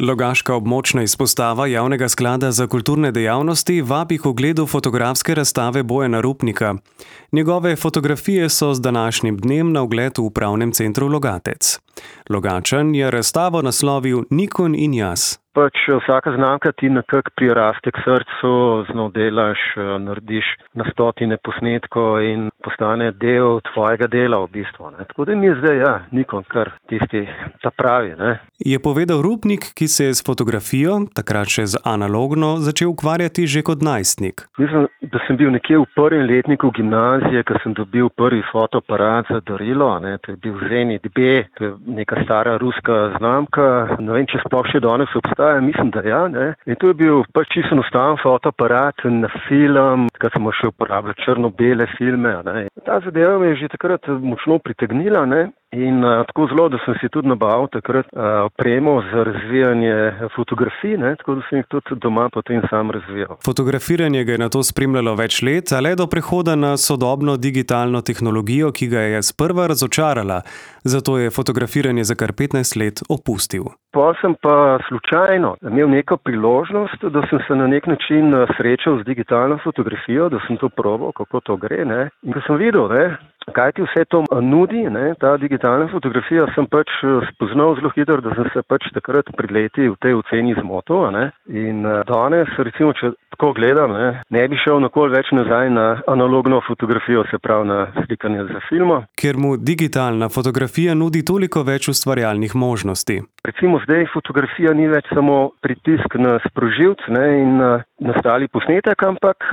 Logaška območna izpostava Javnega sklada za kulturne dejavnosti vabi k ogledu fotografske razstave Bojana Rupnika. Njegove fotografije so z današnjim dnem na ogled v Upravnem centru Logatec. Logačan je razstavo naslovil Nikon in jaz. Vsaka znamka ti nekako priraste k srcu, z njo delaš, narediš na stotine posnetkov in postane del tvojega dela v bistvu. Tako da mi je zdaj, Nikon kar tisti ta pravi. Je povedal Rupnik, ki se je s fotografijo, takrat še z analogno, začel ukvarjati že kot najstnik. Mislim, da sem bil nekje v prvem letniku gimnazije, ko sem dobil prvi fotoaparat za darilo. To je bil Zenit B, to je neka stara ruska znamka. Ne vem, če sploh še danes obstaja, mislim, da ja. In to je bil čisto enostaven fotoaparat na film, ko smo še uporabljali črno-bele filme. Ta zadeva me je že takrat močno pritegnila. In tako zelo, da sem si tudi nabavil takrat opremo za razvijanje fotografij, tako da sem jih tudi doma potem sam razvijal. Fotografiranje ga je nato spremljalo več let, a le do prehoda na sodobno digitalno tehnologijo, ki ga je sprva razočarala. Zato je fotografiranje za kar 15 let opustil. Potem sem pa slučajno imel neko priložnost, da sem se na nek način srečal z digitalno fotografijo, da sem to probal, kako to gre. In ko sem videl, kaj ti vse to nudi, ta digitalna fotografija, sem spoznal zelo hitro, da sem se takrat pred leti v tej oceni zmotil. In danes, recimo, če tako gledam, ne bi šel nikoli več nazaj na analogno fotografijo, se pravi na slikanje za filmo. Ker mu digitalna fotografija nudi toliko več ustvarjalnih možnosti. Recimo zdaj fotografija ni več samo pritisk na sprožilec in nastali posnetek, ampak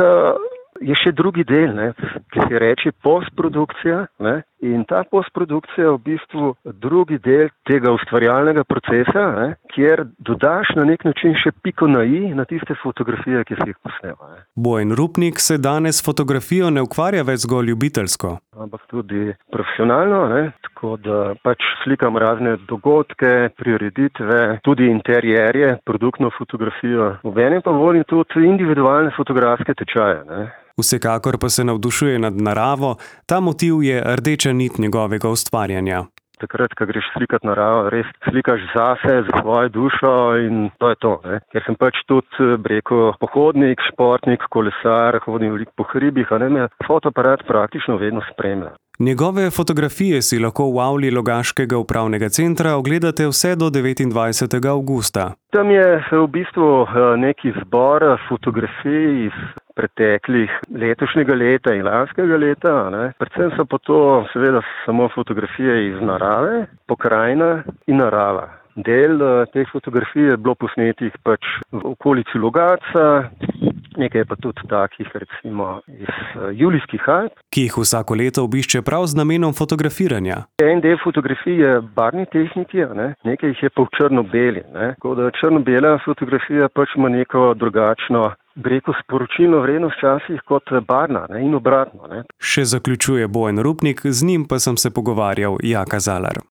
je še drugi del, ki se reče postprodukcija. In ta postprodukcija je v bistvu drugi del tega ustvarjalnega procesa, kjer dodaš na nek način še piko na i na tiste fotografije, ki si jih posnel. Bojan Rupnik se danes fotografijo ne ukvarja več zgolj ljubiteljsko. Ampak tudi profesionalno, tako da slikam razne dogodke, prireditve, tudi interierje, produktno fotografijo. Obenem pa volim tudi individualne fotografske tečaje. Vsekakor pa se navdušuje nad naravo, ta motiv je rdeča nit njegovega ustvarjanja. Takrat, ko greš slikati naravo, res slikaš zase, za svojo dušo in to je to. Ker sem tudi, pohodnik, športnik, kolesar, hodim veliko po hribih, me fotoaparat praktično vedno spremlja. Njegove fotografije si lahko v avli Logaškega upravnega centra ogledate vse do 29. avgusta. Tam je v bistvu neki zbor fotografij iz preteklih letošnjega leta in lanskega leta. Predvsem so pa to seveda samo fotografije iz narave, pokrajina in narava. Del teh fotografij je bilo posnetih v okolici Logatca, nekaj pa tudi takih recimo iz Julijskih Alp. Ki jih vsako leto obišče prav z namenom fotografiranja. En del fotografij je barvni tehniki, nekaj jih je pa v črno-beli. Tako da črno-bela fotografija ima neko drugačno, sporočilno vrednost včasih kot barvna in obratno. Še zaključuje Bojan Rupnik, z njim pa sem se pogovarjal Jaka Zalar.